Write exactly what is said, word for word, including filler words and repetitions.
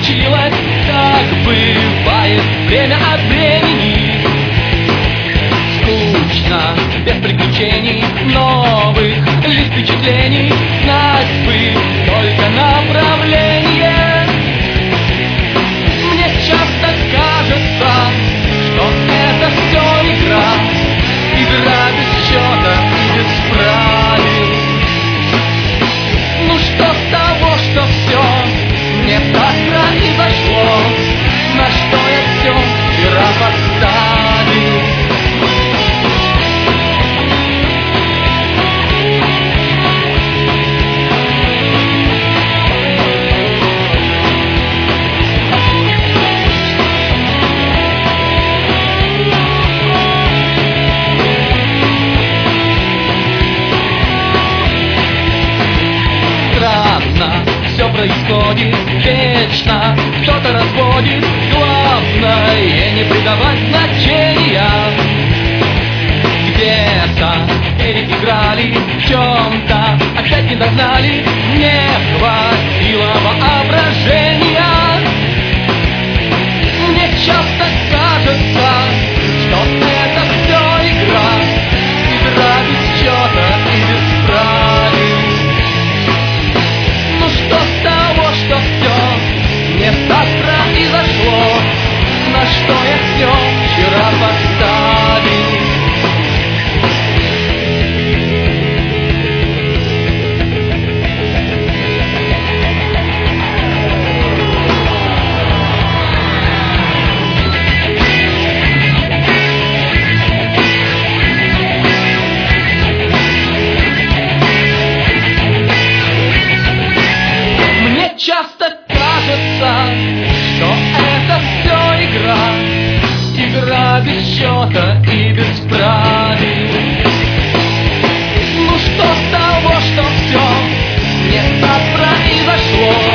случилось, так бывает время от времени. Скучно, без приключений, новых лишь впечатлений. Знать бы только направление. Мне часто кажется, что это все игра, игра без счета и без правил. Ну что с того, что все не так произошло, на что я все вчера поставил? Все происходит вечно, кто-то разводит. Главное не придавать значения. Где-то переиграли, в чем-то опять не догнали. Не хватило воображения. Мне часто кажется, что это все игра, игра без счета и без правил. Что с того, что все не так произошло, на что я все вчера поставил? Часто кажется, что это все игра, игра без счета и без правил. Ну что с того, что все не так произошло,